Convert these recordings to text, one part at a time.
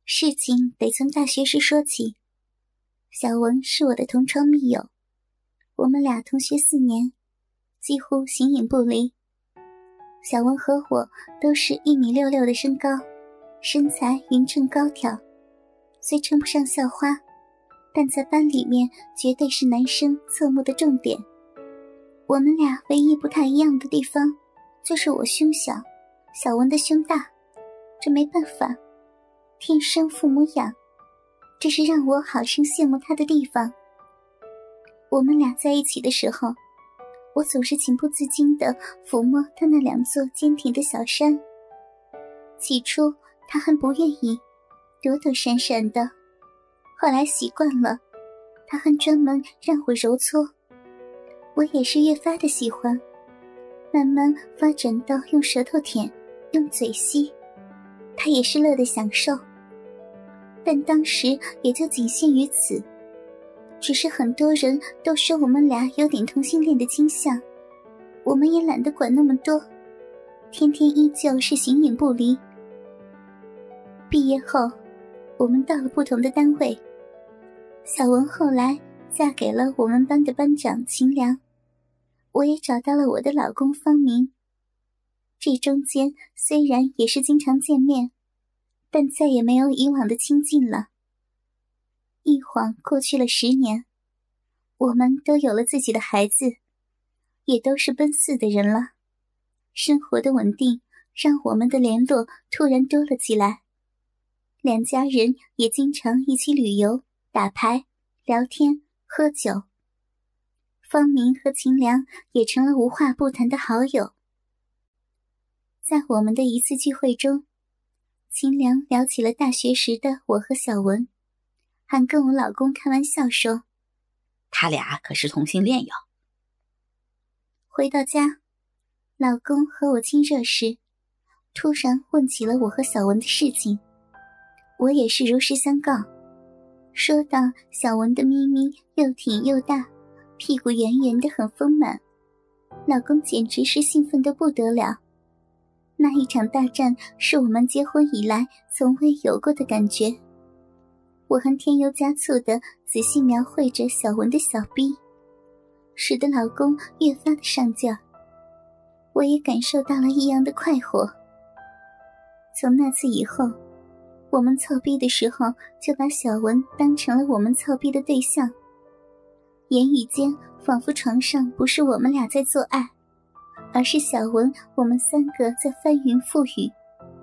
事情得从大学时说起。小文是我的同窗密友，我们俩同学4年，几乎形影不离。小文和我都是1.66米的身高，身材匀称高挑，虽称不上校花，但在班里面绝对是男生侧目的重点。我们俩唯一不太一样的地方，就是我胸小，小文的胸大，这没办法，天生父母养，这是让我好生羡慕他的地方。我们俩在一起的时候，我总是情不自禁地抚摸他那2座坚挺的小山。起初他还不愿意，躲躲闪闪的，后来习惯了，他还专门让我揉搓。我也是越发的喜欢，慢慢发展到用舌头舔，用嘴吸，他也是乐得享受。但当时也就仅限于此，只是很多人都说我们俩有点同性恋的倾向，我们也懒得管那么多，天天依旧是形影不离。毕业后，我们到了不同的单位，小文后来嫁给了我们班的班长秦良，我也找到了我的老公方明。这中间虽然也是经常见面，但再也没有以往的亲近了。一晃过去了10年，我们都有了自己的孩子，也都是奔4的人了。生活的稳定让我们的联络突然多了起来，两家人也经常一起旅游、打牌、聊天、喝酒。方明和秦良也成了无话不谈的好友。在我们的一次聚会中，秦良聊起了大学时的我和小文，还跟我老公开玩笑说， 他俩可是同性恋哟。 回到家，老公和我亲热时，突然问起了我和小文的事情，我也是如实相告，说到小文的咪咪又挺又大，屁股圆圆的很丰满，老公简直是兴奋得不得了。那一场大战是我们结婚以来从未有过的感觉。我还添油加醋地仔细描绘着小文的小逼，使得老公越发的上劲儿。我也感受到了异样的快活。从那次以后，我们操逼的时候就把小文当成了我们操逼的对象，言语间仿佛床上不是我们俩在做爱，而是小文我们3个在翻云覆雨。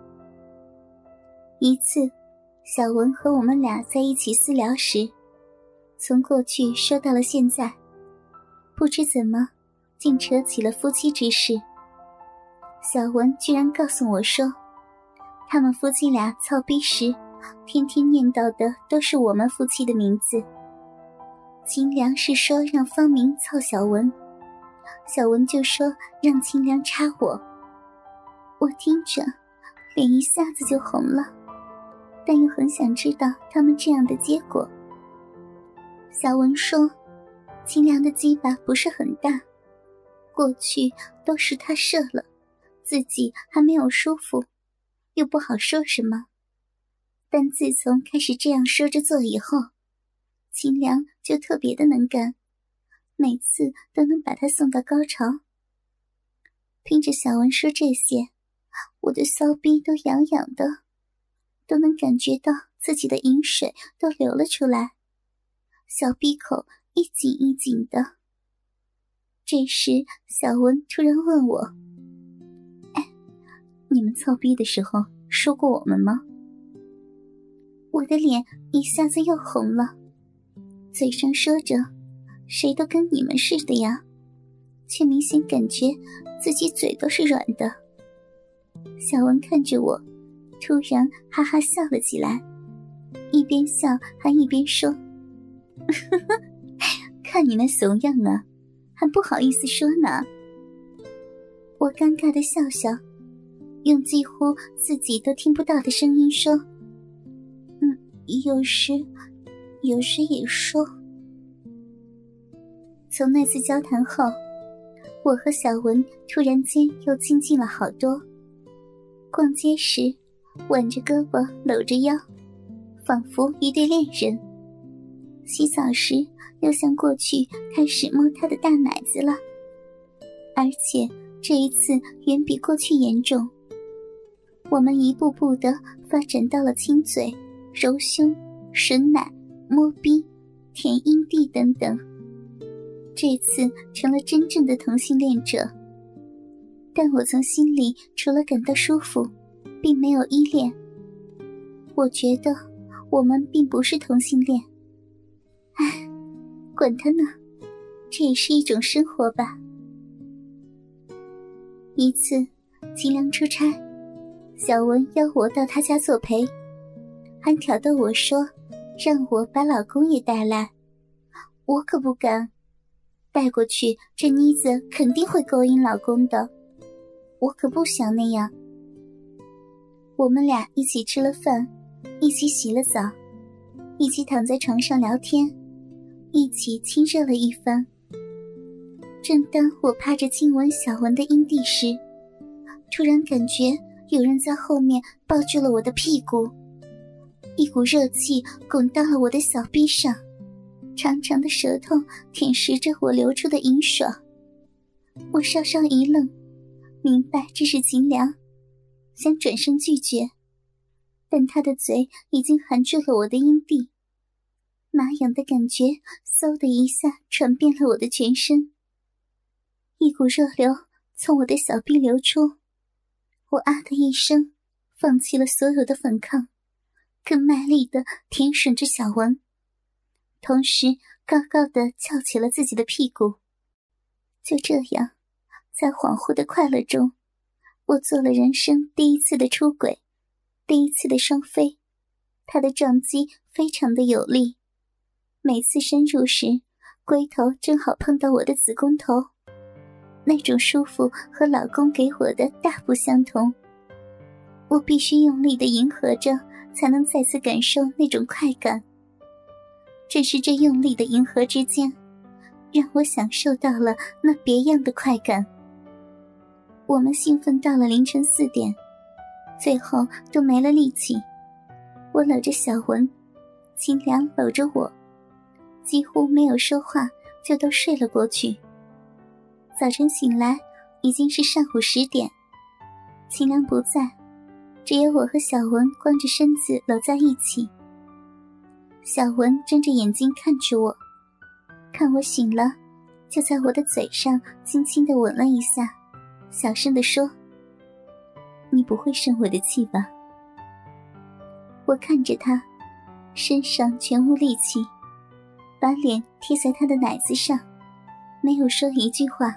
一次，小文和我们俩在一起私聊时，从过去说到了现在，不知怎么竟扯起了夫妻之事。小文居然告诉我说，他们夫妻俩操逼时天天念叨的都是我们夫妻的名字。秦良是说让方明操小文，小文就说让秦良插我。我听着脸一下子就红了，但又很想知道他们这样的结果。小文说，秦良的鸡巴不是很大，过去都是他射了，自己还没有舒服，又不好说什么。但自从开始这样说着做以后，秦良就特别的能干，每次都能把他送到高潮。听着小文说这些，我的骚逼都痒痒的，都能感觉到自己的饮水都流了出来，小逼口一紧一紧的。这时小文突然问我，你们操逼的时候说过我们吗？我的脸一下子又红了，嘴上说着谁都跟你们似的呀，却明显感觉自己嘴都是软的。小文看着我，突然哈哈笑了起来，一边笑还一边说，看你那怂样啊，还不好意思说呢。我尴尬的笑笑，用几乎自己都听不到的声音说，有时也说。从那次交谈后，我和小文突然间又亲近了好多。逛街时挽着胳膊搂着腰， 仿佛一对恋人。洗澡时又像过去开始摸他的大奶子了，而且这一次远比过去严重。我们一步步地发展到了亲嘴、揉胸、吮奶、摸逼、舔阴蒂等等。这次成了真正的同性恋者，但我从心里除了感到舒服，并没有依恋。我觉得我们并不是同性恋。唉，管他呢，这也是一种生活吧。一次秦良出差，小文邀我到他家作陪，还挑逗我说让我把老公也带来。我可不敢，带过去这妮子肯定会勾引老公的，我可不想那样。我们俩一起吃了饭，一起洗了澡，一起躺在床上聊天，一起亲热了一番。正当我趴着亲吻小文的阴蒂时，突然感觉有人在后面抱住了我的屁股，一股热气滚到了我的小臂上，长长的舌头舔舐着我流出的淫爽。我稍稍一愣，明白这是秦良，想转身拒绝，但他的嘴已经含住了我的阴蒂，麻痒的感觉嗖的一下传遍了我的全身，一股热流从我的小臂流出。我啊的一声，放弃了所有的反抗，更卖力地舔吮着小文，同时高高地翘起了自己的屁股。就这样，在恍惚的快乐中，我做了人生第一次的出轨，第一次的双飞。他的撞击非常的有力，每次深入时，龟头正好碰到我的子宫头，那种舒服和老公给我的大不相同。我必须用力地迎合着，才能再次感受那种快感。正是这用力的迎合之间，让我享受到了那别样的快感。我们兴奋到了凌晨4点，最后都没了力气。我搂着小文，秦良搂着我，几乎没有说话就都睡了过去。早晨醒来已经是上午10点，秦良不在，只有我和小文光着身子搂在一起。小文睁着眼睛看着我，看我醒了，就在我的嘴上轻轻地吻了一下，小声地说：“你不会生我的气吧？”我看着他，身上全无力气，把脸贴在他的奶子上，没有说一句话。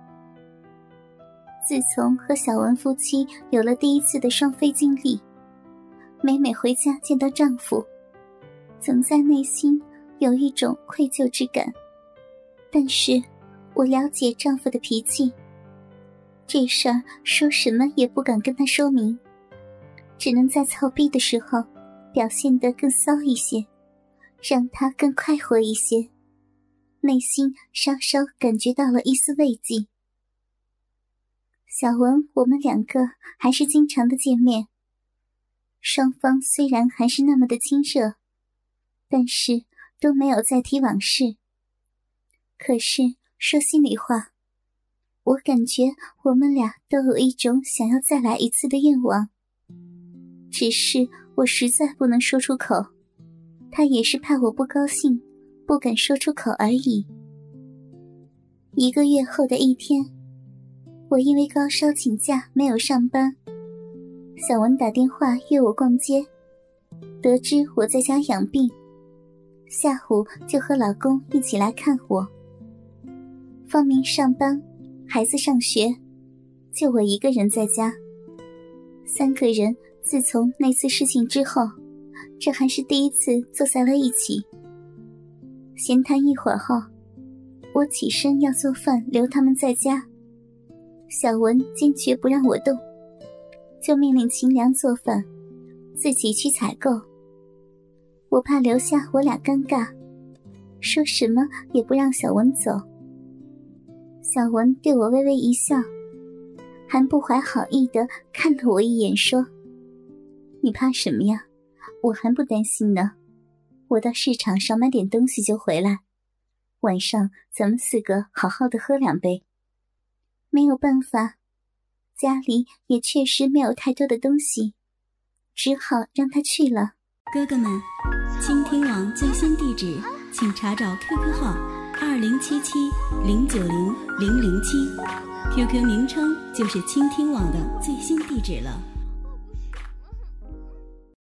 自从和小文夫妻有了第一次的双飞经历，每每回家见到丈夫，总在内心有一种愧疚之感。但是我了解丈夫的脾气，这事儿说什么也不敢跟他说明，只能在操逼的时候表现得更骚一些，让他更快活一些，内心稍稍感觉到了一丝慰藉。小文我们2个还是经常的见面，双方虽然还是那么的亲热，但是都没有再提往事。可是说心里话，我感觉我们俩都有一种想要再来一次的愿望，只是我实在不能说出口，他也是怕我不高兴，不敢说出口而已。1个月后的一天，我因为高烧请假没有上班，小文打电话约我逛街，得知我在家养病，下午就和老公一起来看我。方明上班，孩子上学，就我一个人在家。3个人自从那次事情之后，这还是第一次坐在了一起。闲谈一会儿后，我起身要做饭留他们在家，小文坚决不让我动，就命令秦良做饭，自己去采购。我怕留下我俩尴尬，说什么也不让小文走。小文对我微微一笑，还不怀好意地看了我一眼，说：“你怕什么呀？ 我还不担心呢，我到市场少买点东西就回来，晚上咱们4个好好的喝2杯。没有办法，家里也确实没有太多的东西，只好让他去了。 哥哥们，倾听网最新地址请查找 QQ 号2077090007，QQ 名称就是倾听网的最新地址了。